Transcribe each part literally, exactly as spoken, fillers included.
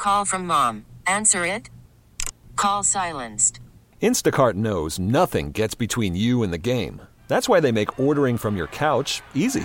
Call from mom. Answer it. Call silenced. Instacart knows nothing gets between you and the game. That's why they make ordering from your couch easy.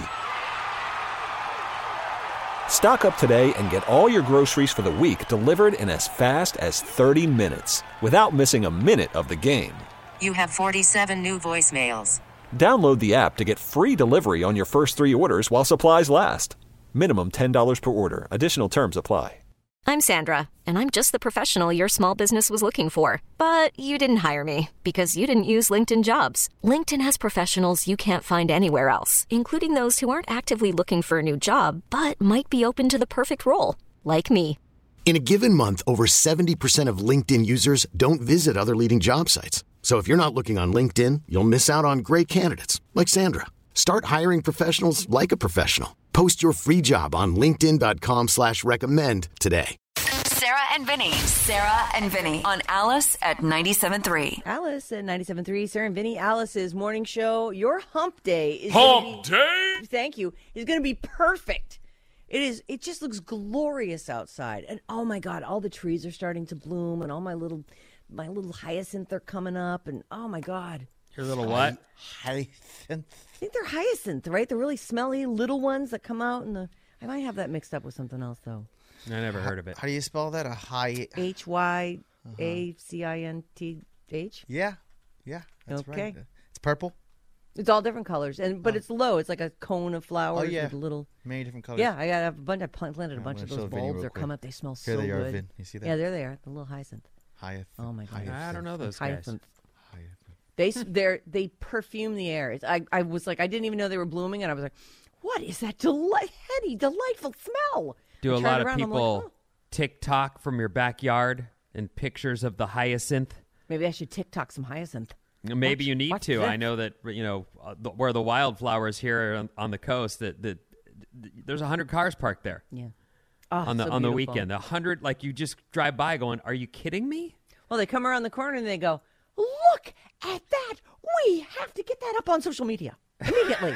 Stock up today and get all your groceries for the week delivered in as fast as thirty minutes without missing a minute of the game. You have forty-seven new voicemails. Download the app to get free delivery on your first three orders while supplies last. Minimum ten dollars per order. Additional terms apply. I'm Sandra, and I'm just the professional your small business was looking for. But you didn't hire me because you didn't use LinkedIn Jobs. LinkedIn has professionals you can't find anywhere else, including those who aren't actively looking for a new job, but might be open to the perfect role, like me. In a given month, over seventy percent of LinkedIn users don't visit other leading job sites. So if you're not looking on LinkedIn, you'll miss out on great candidates like Sandra. Start hiring professionals like a professional. Post your free job on linkedin.com slash recommend today. Sarah and Vinny. Sarah and Vinny on Alice at ninety-seven point three. Alice at ninety-seven point three. Sarah and Vinny, Alice's morning show. Your hump day is Hump be, day? Thank you. Is going to be perfect. It is. It just looks glorious outside. And oh my God, all the trees are starting to bloom and all my little my little hyacinth are coming up. And oh my God. Your little what? Hyacinth. I think they're hyacinth, right? The really smelly little ones that come out in the. I might have that mixed up with something else though. I never heard of it. How do you spell that? A high. H Y A C I N T H. Yeah, yeah. That's Okay. right. It's purple. It's all different colors, and but Oh. it's low. It's like a cone of flowers Oh, yeah. with little. Many different colors. Yeah, I got a bunch. I plant- planted a I'm bunch gonna of show those Vinny bulbs. real They're quick. coming up. They smell Here so they are, good. Vin. You see that? Yeah, there they are. The little hyacinth. Hyacinth. Oh my God. I don't know those Hyacinth. guys. They s- they're they perfume the air. It's, I I was like I didn't even know they were blooming, and I was like, what is that delight, heady, delightful smell? Do I a turned lot of around, I'm people like, oh, TikTok from your backyard and pictures of the hyacinth? maybe I should TikTok some hyacinth. Maybe Watch- you need watch to. I this. know that, you know, uh, the, where the wildflowers here on, on the coast, that, that there's a hundred cars parked there Yeah. Oh, on the so on the beautiful. weekend. A hundred, like you just drive by going, are you kidding me? Well, they come around the corner and they go, look at that. We have to get that up on social media immediately.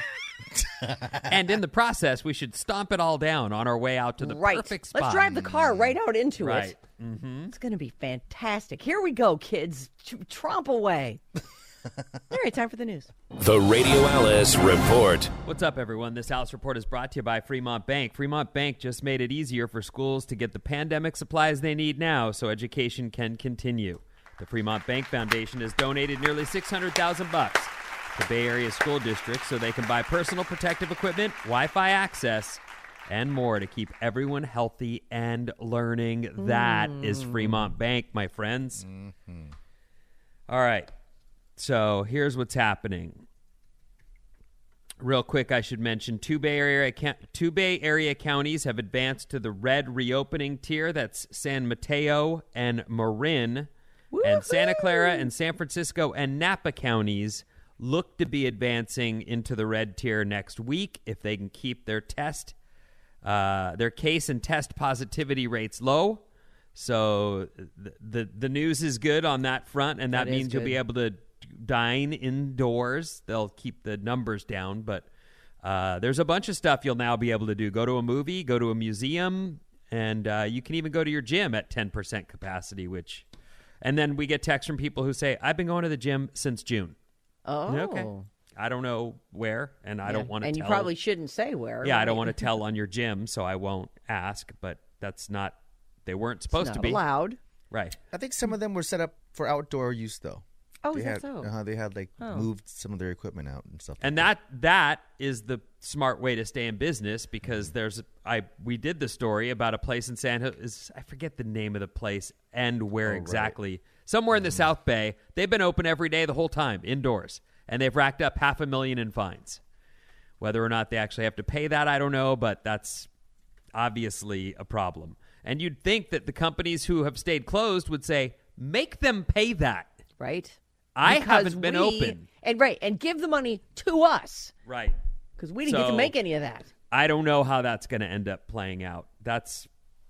And in the process, we should stomp it all down on our way out to the right. perfect spot. Let's drive the car right out into Right. it. Mm-hmm. It's going to be fantastic. Here we go, kids. Ch- Tromp away. All right, time for the news. The Radio Alice Report. What's up, everyone? This Alice Report is brought to you by Fremont Bank. Fremont Bank just made it easier for schools to get the pandemic supplies they need now so education can continue. The Fremont Bank Foundation has donated nearly six hundred thousand bucks to Bay Area school districts so they can buy personal protective equipment, Wi-Fi access, and more to keep everyone healthy and learning. Mm. That is Fremont Bank, my friends. Mm-hmm. All right. So here's what's happening. Real quick, I should mention two Bay Area two Bay Area counties have advanced to the red reopening tier. That's San Mateo and Marin. Woo-hoo! And Santa Clara and San Francisco and Napa counties look to be advancing into the red tier next week if they can keep their test, uh, their case and test positivity rates low. So the, the the news is good on that front, and that, That means is you'll good. be able to dine indoors. They'll keep the numbers down, but uh, there's a bunch of stuff you'll now be able to do. Go to a movie, go to a museum, and uh, you can even go to your gym at ten percent capacity, which... And then we get texts from people who say, I've been going to the gym since June. Oh. Okay. I don't know where, and I Yeah. don't want to And tell. you probably shouldn't say where. Yeah, I right? don't want to tell on your gym, so I won't ask, but that's not... They weren't supposed It's to not be. allowed. Right. I think some of them were set up for outdoor use, though. Oh, they is that had, so? Uh-huh, they had like Oh. moved some of their equipment out and stuff. And like that that is the smart way to stay in business, because there's I we did the story about a place in San Jose. I forget the name of the place and where Oh, exactly. right. Somewhere in the South Bay. They've been open every day the whole time, indoors, and they've racked up half a million in fines. Whether or not they actually have to pay that, I don't know, but that's obviously a problem. And you'd think that the companies who have stayed closed would say, make them pay that. Right. I Because haven't been we- open. And right, and give the money to us. Right. Because we didn't get So- to make any of that. I don't know how that's going to end up playing out. That's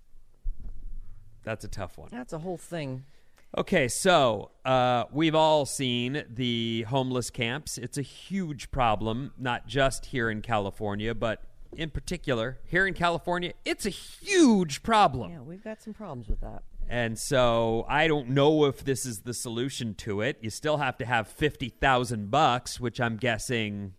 that's a tough one. That's a whole thing. Okay, so uh, we've all seen the homeless camps. It's a huge problem, not just here in California, but in particular, here in California, it's a huge problem. Yeah, we've got some problems with that. And so I don't know if this is the solution to it. You still have to have fifty thousand bucks, which I'm guessing.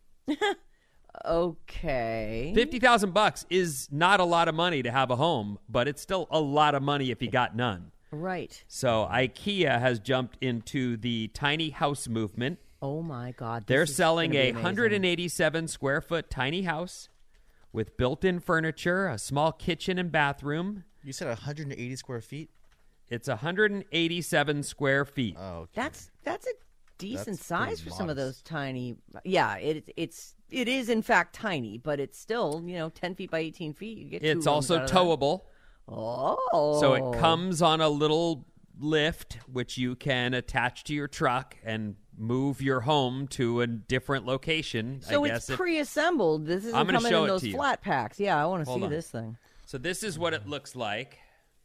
Okay. fifty thousand bucks is not a lot of money to have a home, but it's still a lot of money if you got none. Right. So IKEA has jumped into the tiny house movement. Oh, my God. this They're is selling gonna be a amazing. one hundred eighty-seven square foot tiny house with built-in furniture, a small kitchen and bathroom. You said one hundred eighty square feet? It's one hundred eighty-seven square feet. Oh, okay. That's that's a decent That's size pretty for some of those modest. tiny. Yeah, it it's it is in fact tiny, but it's still, you know, ten feet by eighteen feet. You get two It's rooms also out of that. towable. Oh, So it comes on a little lift, which you can attach to your truck and move your home to a different location. So I it's guess if- pre-assembled. This isn't I'm gonna coming show in it those to you. flat packs. Yeah, I want to Hold see on. this thing. So this is what it looks like.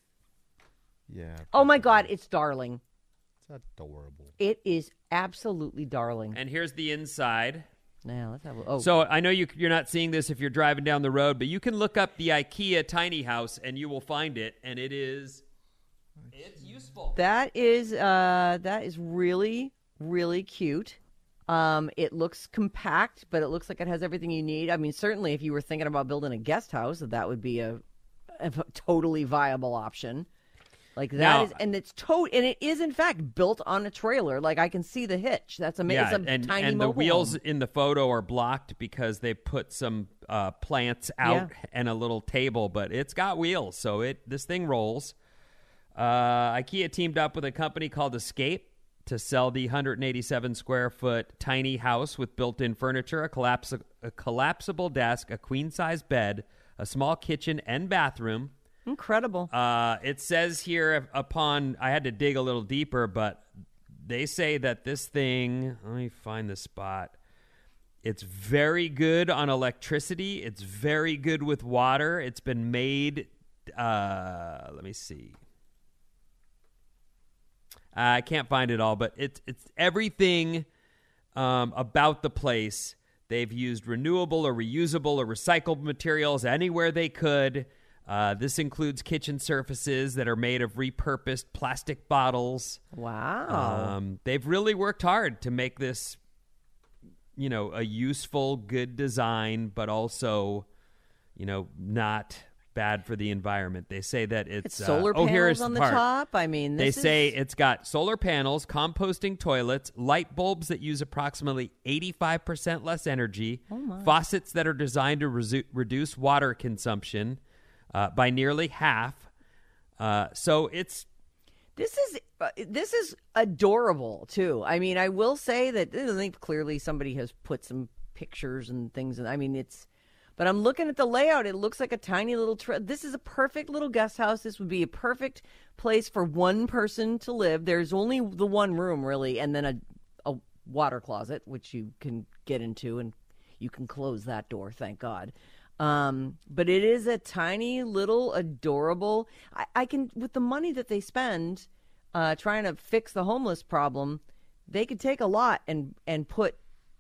Yeah. Oh my God, it's darling. It's adorable. It is absolutely darling. And here's the inside. Now let's have a. Oh, So I know you, you're not seeing this if you're driving down the road, but you can look up the IKEA tiny house and you will find it, and it is it's useful. that is uh that is really really cute. Um, it looks compact, but it looks like it has everything you need. I mean, certainly if you were thinking about building a guest house, that would be a, a totally viable option. Like that Now- is, and it's to, and it is in fact built on a trailer. Like I can see the hitch. That's amazing. Yeah, it's a and, tiny and the mobile wheels home. in the photo are blocked because they put some uh, plants out Yeah. and a little table, but it's got wheels, so it this thing rolls. Uh, IKEA teamed up with a company called Escape to sell the one hundred eighty-seven square foot tiny house with built-in furniture, a, collapse- a collapsible desk, a queen-size bed, a small kitchen and bathroom. Incredible. Uh, it says here upon, I had to dig a little deeper, but they say that this thing, let me find the spot. It's very good on electricity. It's very good with water. It's been made, uh, let me see. I can't find it all, but it's it's everything um, about the place. They've used renewable or reusable or recycled materials anywhere they could. Uh, this includes kitchen surfaces that are made of repurposed plastic bottles. Wow. Um, they've really worked hard to make this, you know, a useful, good design, but also, you know, not bad for the environment. They say that it's, It's solar uh, oh, here is panels on the the part. top. I mean, They this say is, it's got solar panels, composting toilets, light bulbs that use approximately eighty-five percent less energy, Oh, faucets that are designed to resu- reduce water consumption uh, by nearly half. Uh, so it's This is uh, this is adorable too. I mean, I will say that I think clearly somebody has put some pictures and things, and I mean it's. But I'm looking at the layout. It looks like a tiny little. Tra- this is a perfect little guest house. This would be a perfect place for one person to live. There's only the one room really, and then a a water closet which you can get into, and you can close that door. Thank God. Um, but it is a tiny little adorable. I, I can with the money that they spend uh, trying to fix the homeless problem, they could take a lot and and put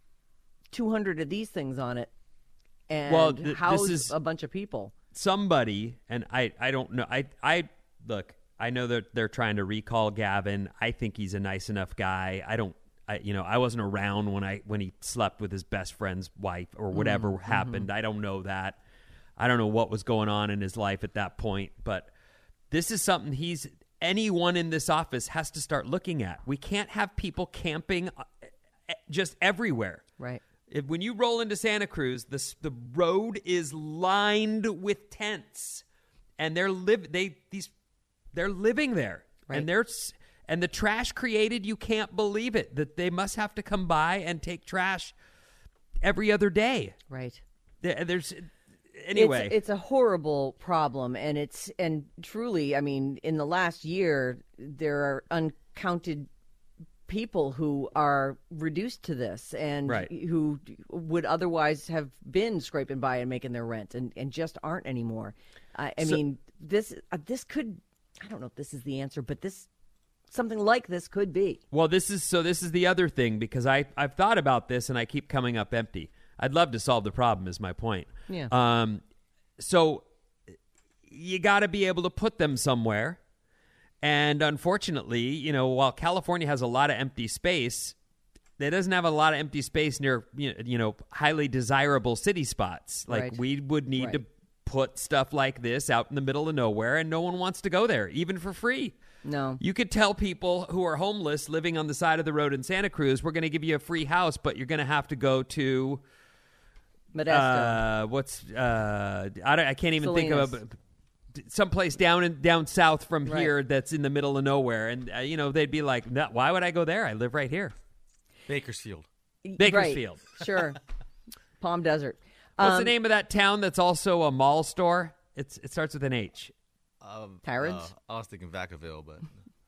two hundred of these things on it and Well, th- this house is- a bunch of people. somebody, and I, I don't know. I, I look. I know that they're trying to recall Gavin. I think he's a nice enough guy. I don't. I, you know, I wasn't around when I when he slept with his best friend's wife or whatever Mm-hmm. happened. I don't know that. I don't know what was going on in his life at that point. But this is something he's anyone in this office has to start looking at. We can't have people camping uh, just everywhere. Right. If, when you roll into Santa Cruz, the the road is lined with tents, and they're live they these they're living there, Right. and they're s- and the trash created. You can't believe it that they must have to come by and take trash every other day. Right. There- There's anyway. It's, it's a horrible problem, and it's and truly, I mean, in the last year, there are uncounted people who are reduced to this and Right. who would otherwise have been scraping by and making their rent and, and just aren't anymore. I, I So- mean, this uh, this could, I don't know if this is the answer, but this something like this could be. Well, this is so. This is the other thing because I I've thought about this and I keep coming up empty. I'd love to solve the problem is my point. Yeah. Um, so you got to be able to put them somewhere. And unfortunately, you know, while California has a lot of empty space, it doesn't have a lot of empty space near, you know, highly desirable city spots. Like Right. we would need Right. to put stuff like this out in the middle of nowhere, and no one wants to go there, even for free. No. You could tell people who are homeless living on the side of the road in Santa Cruz, we're going to give you a free house, but you're going to have to go to Modesto. uh, what's uh, I, don't, I can't even Salinas. think of a, someplace down in down south from Right. here that's in the middle of nowhere, and uh, you know they'd be like, no, "Why would I go there? I live right here." Bakersfield. Bakersfield. Right. Sure. Palm Desert. What's Um, the name of that town that's also a mall store? It's it starts with an H. Um, Tyrants? uh, I was thinking Vacaville, but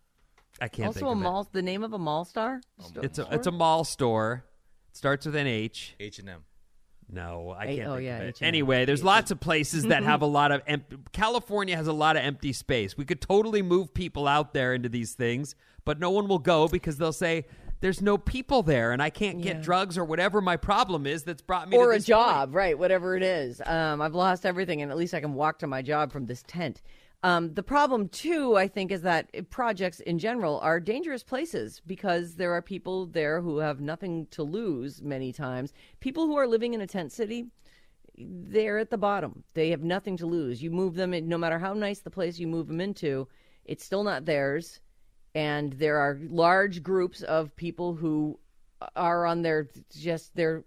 I can't also think a of mall. The name of a mall star? it. It's a it's a mall store. It starts with an H. H and M. No, I A- can't oh, think yeah, of it. H and M. Anyway, there's lots of places that have a lot of empty. California has a lot of empty space. We could totally move people out there into these things, but no one will go because they'll say there's no people there and I can't get Yeah. drugs or whatever my problem is that's brought me Or to a this job, point. right? Whatever it is. Um, I've lost everything, and at least I can walk to my job from this tent. Um, the problem, too, I think, is that projects in general are dangerous places because there are people there who have nothing to lose many times. People who are living in a tent city, they're at the bottom. They have nothing to lose. You move them, in, no matter how nice the place you move them into, it's still not theirs. And there are large groups of people who are on their just their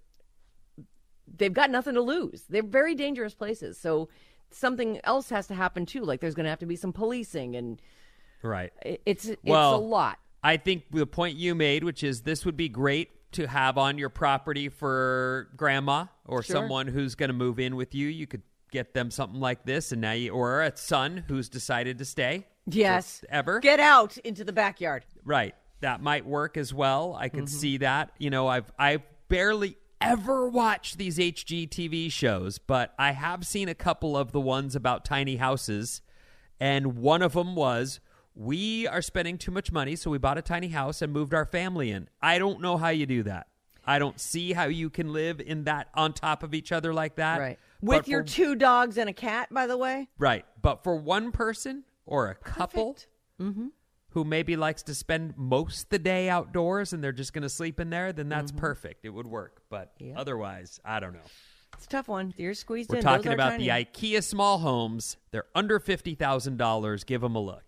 they've got nothing to lose. They're very dangerous places. So something else has to happen too. Like there's going to have to be some policing, and Right. it- it's it's Well, a lot. I think the point you made, which is this would be great to have on your property for grandma or Sure. someone who's going to move in with you. You could get them something like this, and now you, or a son who's decided to stay. Yes. Ever. Get out into the backyard. Right. That might work as well. I could Mm-hmm. see that. You know, I've I've barely ever watched these H G T V shows, but I have seen a couple of the ones about tiny houses, and one of them was we are spending too much money, so we bought a tiny house and moved our family in. I don't know how you do that. I don't see how you can live in that on top of each other like that. Right. But With your for- two dogs and a cat, by the way. Right. But for one person or a couple Mm-hmm. who maybe likes to spend most the day outdoors and they're just going to sleep in there, then that's Mm-hmm. perfect. It would work. But Yeah. otherwise, I don't know. It's a tough one. You're squeezed We're in. talking Those are about tiny. the IKEA small homes. They're under fifty thousand dollars. Give them a look.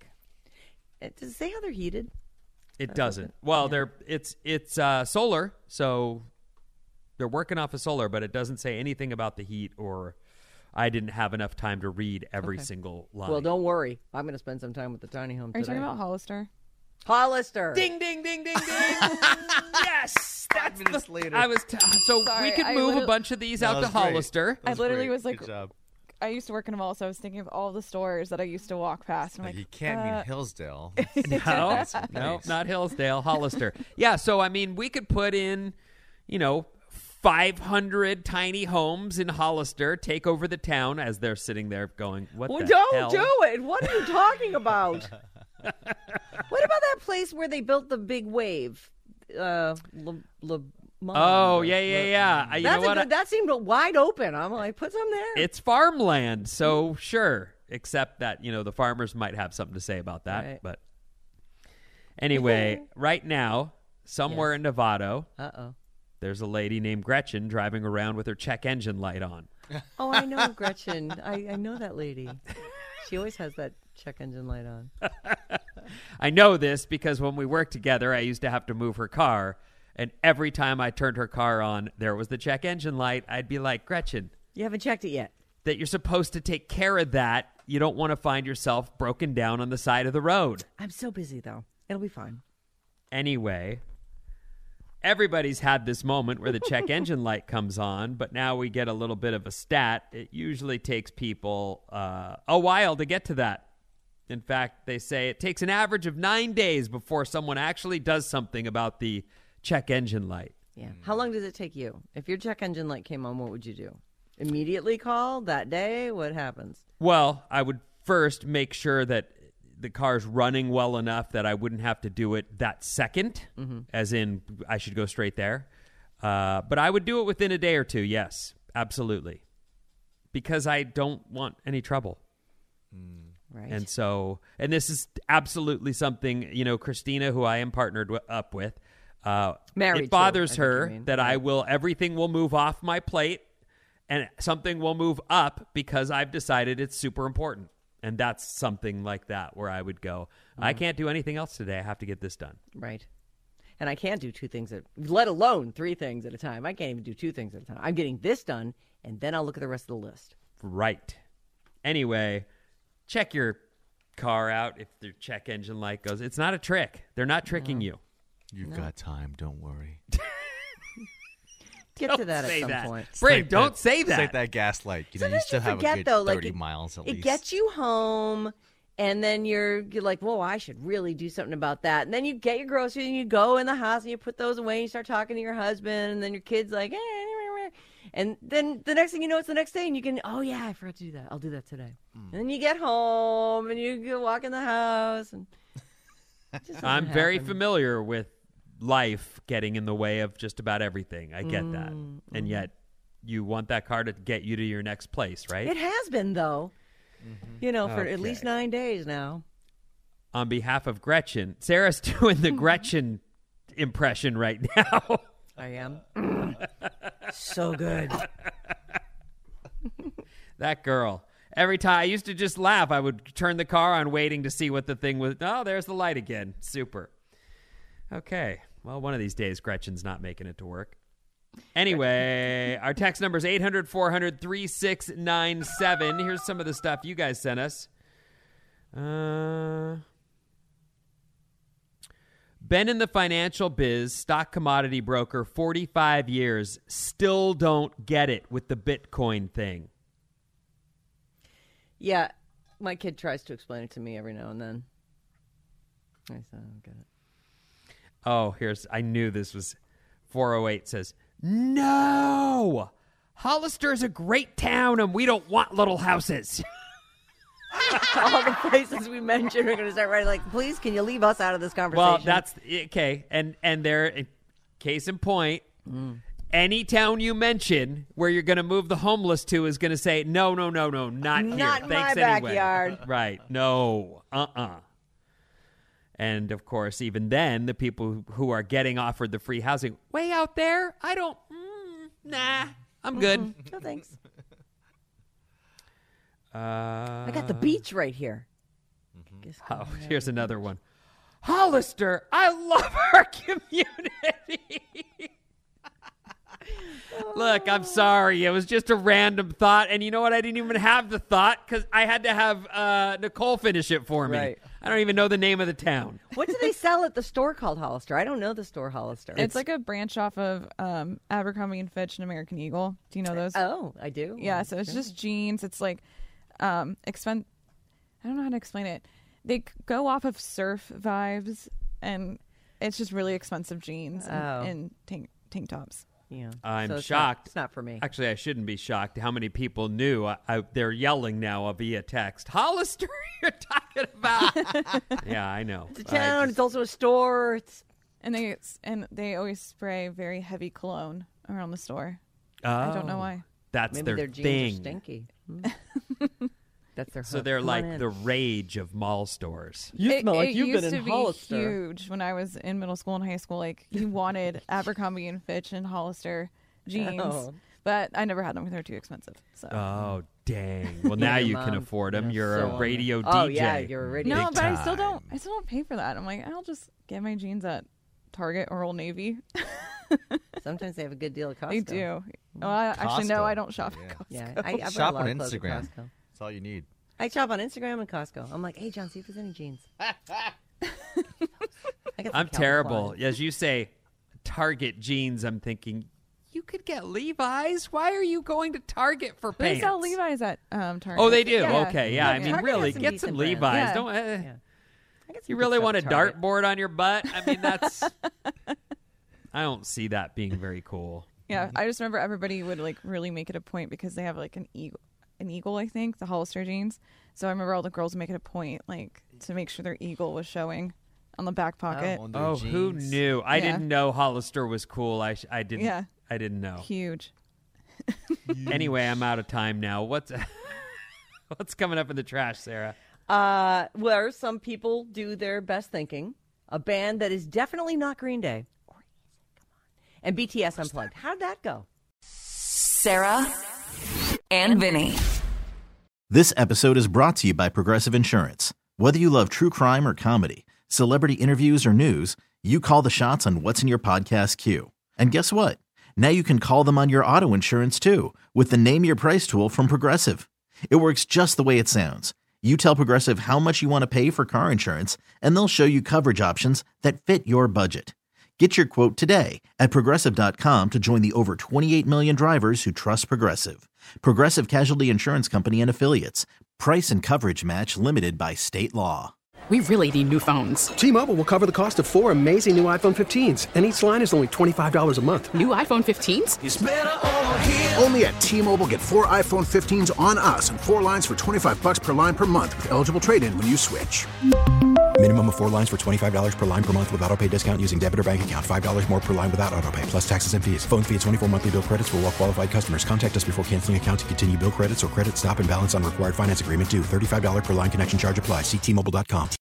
Uh, Does it say how they're heated? It doesn't. Well, they're it's it's uh, solar, so they're working off of solar, but it doesn't say anything about the heat, or I didn't have enough time to read every Okay. single line. Well, don't worry. I'm going to spend some time with the tiny home Are you today. talking about Hollister? Hollister. Ding, ding, ding, ding, ding. Yes, that's minutes the, later. I was t- so Sorry, we could I move a literally- bunch of these That out to was great. Hollister. That I literally great. was like- Good job. I used to work in a mall, so I was thinking of all the stores that I used to walk past. And I'm Like, like, you can't uh, mean Hillsdale. No, Some no, place. not Hillsdale, Hollister. Yeah, so I mean, we could put in, you know, five hundred tiny homes in Hollister, take over the town as they're sitting there going, "What Well, the don't hell?" do it. What are you talking about? What about that place where they built the big wave? Uh, Le, Le Mans Oh or yeah, yeah, Le- yeah. You That's know a what? good, that seemed wide open. I'm like, put some there. It's farmland, so sure. Except that, you know, the farmers might have something to say about that. Right. But anyway, right now, somewhere in Novato, Uh oh. there's a lady named Gretchen driving around with her check engine light on. Oh, I know Gretchen. I, I know that lady. She always has that check engine light on. I know this because when we worked together, I used to have to move her car. And every time I turned her car on, there was the check engine light. I'd be like, Gretchen, You haven't checked it yet. that you're supposed to take care of that. You don't want to find yourself broken down on the side of the road. I'm so busy though. It'll be fine. Anyway, everybody's had this moment where the check engine light comes on, but now we get a little bit of a stat. It usually takes people uh, a while to get to that. In fact, they say it takes an average of nine days before someone actually does something about the check engine light. Yeah. How long does it take you? If your check engine light came on, what would you do? Immediately call that day? What happens? Well, I would first make sure that the car's running well enough that I wouldn't have to do it that second, Mm-hmm. as in I should go straight there. Uh, but I would do it within a day or two. Yes, absolutely. Because I don't want any trouble. Right. And so, and this is absolutely something, you know, Christina, who I am partnered w- up with, uh, Married it bothers to, I think her you mean. that Yeah. I will, everything will move off my plate and something will move up because I've decided it's super important. And that's something like that where I would go, I can't do anything else today. I have to get this done. Right. And I can't do two things, at, let alone three things at a time. I can't even do two things at a time. I'm getting this done, and then I'll look at the rest of the list. Right. Anyway, check your car out if the check engine light goes. It's not a trick. They're not tricking you. You've got time. Don't worry. Get Don't to that at say some that. point. Brain, like don't that- say It's that. like that gaslight. You know, you Sometimes still you have forget, a good though, like thirty it- miles at it least. gets you home, and then you're, you're like, whoa, I should really do something about that. And then you get your groceries, and you go in the house, and you put those away, and you start talking to your husband, and then your kid's like, eh, eh, eh, eh. And then the next thing you know, it's the next day, and you can, oh, yeah, I forgot to do that. I'll do that today. And then you get home, and you go walk in the house. And it just doesn't I'm very happen. familiar with life getting in the way of just about everything. I get that. Mm, And yet you want that car to get you to your next place, right? It has been, though, you know, for at least Okay. nine days now. On behalf of Gretchen, Sarah's doing the Gretchen impression right now. I am. So good. That girl. Every time I used to just laugh, I would turn the car on waiting to see what the thing was. Oh, there's the light again. Super. Okay. Well, one of these days, Gretchen's not making it to work. Anyway, our text number is eight hundred, four hundred, thirty-six ninety-seven. Here's some of the stuff you guys sent us. Uh, been in the financial biz, stock commodity broker, forty-five years. Still don't get it with the Bitcoin thing. Yeah, my kid tries to explain it to me every now and then. I said, I don't get it. Oh, here's, I knew this was, four oh eight says, no, Hollister is a great town and we don't want little houses. All the places we mentioned are going to start writing like, please, can you leave us out of this conversation? Well, that's, okay, and, and there, case in point, Mm. any town you mention where you're going to move the homeless to is going to say, no, no, no, no, not here. Not in Thanks my anyway. backyard. Right, no, uh-uh. And, of course, even then, the people who are getting offered the free housing, way out there, I don't, mm, nah, I'm good. Mm-mm. No, thanks. Uh, I got the beach right here. Guess- Oh, here's another one. Hollister, I love our community. Look, I'm sorry. It was just a random thought. And you know what? I didn't even have the thought because I had to have uh, Nicole finish it for me. Right. I don't even know the name of the town. What do they sell at the store called Hollister? I don't know the store Hollister. It's, like a branch off of um, Abercrombie and Fitch and American Eagle. Do you know those? Oh, I do. Yeah, so it's just jeans. It's like um, expen- I don't know how to explain it. They c- go off of surf vibes, and it's just really expensive jeans and, Oh. and tank tank tops. Yeah. I'm So it's shocked. Not, it's not for me. Actually, I shouldn't be shocked how many people knew. I, I, they're yelling now via text. Hollister, you're talking about. Yeah, I know. It's a I town. just- It's also a store. It's And they and they always spray very heavy cologne around the store. I don't know Oh, why. That's maybe their, their jeans thing. are stinky. Hmm. That's their. So hook. they're Come on like in. the rage of mall stores. You it, smell like it you've used been to in be Hollister. huge when I was in middle school and high school. Like you wanted Abercrombie and Fitch and Hollister jeans, Oh. but I never had them because they're too expensive. So Oh, dang. Well, now Your you can mom, afford them. you know, You're so- a radio D J. Oh yeah, you're a radio. no, big but I still time. don't. I still don't pay for that. I'm like, I'll just get my jeans at Target or Old Navy. Sometimes they have a good deal at Costco. They do. Well, I, actually, no, Costco. I don't shop Yeah. at Costco. Yeah, I, I buy Shop a lot on of clothes at Instagram. Costco. That's all you need. I shop on Instagram and Costco. I'm like, hey, John, see if there's any jeans. I got some I'm Calvin terrible. Klein. As you say, Target jeans, I'm thinking, you could get Levi's. Why are you going to Target for They pants? sell Levi's at um, Target. Oh, they do? Yeah. Okay, yeah. I Yeah. mean, Target really, has some get decent some brands. Levi's. Yeah. Don't. Uh, Yeah. I got some You good really stuff want a at Target. dartboard on your butt? I mean, that's. I don't see that being very cool. Yeah, I just remember everybody would like really make it a point because they have like an eagle, an eagle, I think, the Hollister jeans. So I remember all the girls would make it a point like to make sure their eagle was showing on the back pocket. On their Oh, who jeans. knew? I Yeah. didn't know Hollister was cool. I sh- I didn't. Yeah. I didn't know. Huge. Anyway, I'm out of time now. What's what's coming up in the trash, Sarah? Uh, where some people do their best thinking. A band that is definitely not Green Day. Or is it? Come on. And B T S Unplugged. How'd that go? Sarah and Vinny. This episode is brought to you by Progressive Insurance. Whether you love true crime or comedy, celebrity interviews or news, you call the shots on what's in your podcast queue. And guess what? Now you can call them on your auto insurance too with the Name Your Price tool from Progressive. It works just the way it sounds. You tell Progressive how much you want to pay for car insurance, and they'll show you coverage options that fit your budget. Get your quote today at Progressive dot com to join the over twenty-eight million drivers who trust Progressive. Progressive Casualty Insurance Company and Affiliates. Price and coverage match limited by state law. We really need new phones. T-Mobile will cover the cost of four amazing new iPhone fifteens, and each line is only twenty-five dollars a month. New iPhone fifteens? It's better over here. Only at T-Mobile, get four iPhone fifteens on us and four lines for twenty-five bucks per line per month with eligible trade-in when you switch. Minimum of four lines for twenty-five dollars per line per month with autopay discount using debit or bank account. five dollars more per line without autopay, plus taxes and fees. Phone fee at twenty-four monthly bill credits for well-qualified customers. Contact us before canceling account to continue bill credits or credit stop and balance on required finance agreement due. thirty-five dollars per line connection charge applies. See T Mobile dot com.